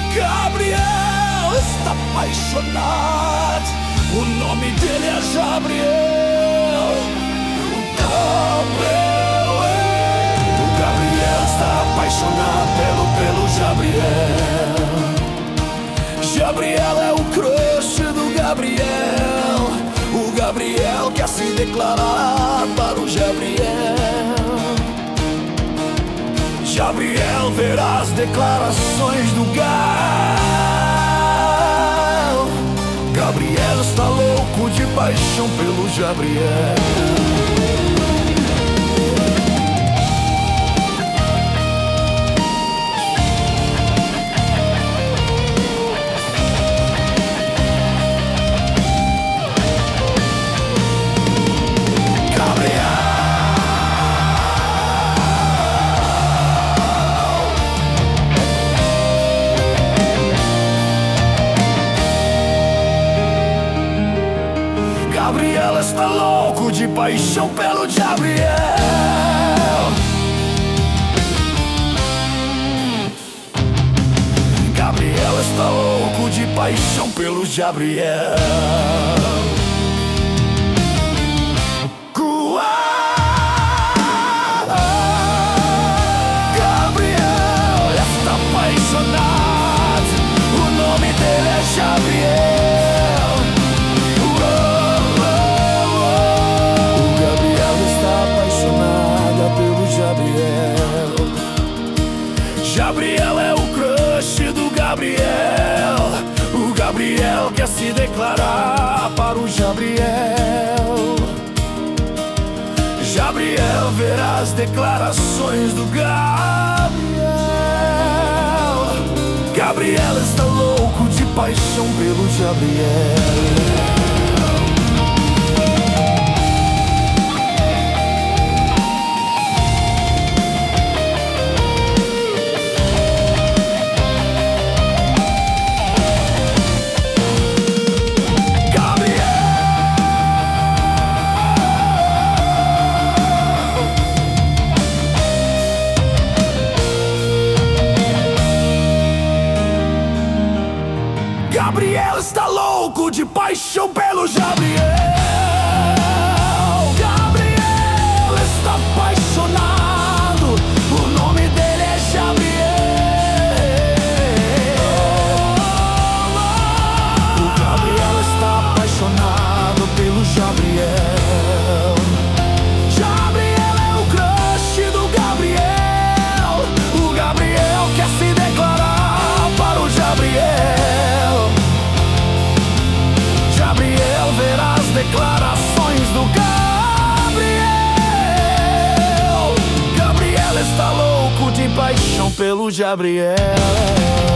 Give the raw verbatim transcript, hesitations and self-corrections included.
Gabriel está apaixonado. O nome dele é Gabriel. Gabriel, o Gabriel está apaixonado pelo, pelo Gabriel. Gabriel é o crush do Gabriel. O Gabriel quer se declarar para o Gabriel. Gabriel verá as declarações do Gal. Gabriel está louco de paixão pelo Gabriel. Gabriel está louco de paixão pelo Gabriel. Gabriel está louco de paixão pelo Gabriel. Gabriel está apaixonado. O nome dele é Gabriel. Gabriel é o crush do Gabriel. O Gabriel quer se declarar para o Gabriel. Gabriel verá as declarações do Gabriel. Gabriel está louco de paixão pelo Gabriel. Gabriel está louco de paixão pelo Gabriel. Gabriel está apaixonado. O nome dele é Gabriel. O Gabriel está apaixonado pelo Gabriel. Gabriel é o crush do Gabriel. O Gabriel quer se declarar para o Gabriel. Gabriel verá as declarações do Gabriel. Gabriel está louco de paixão pelo Gabriel.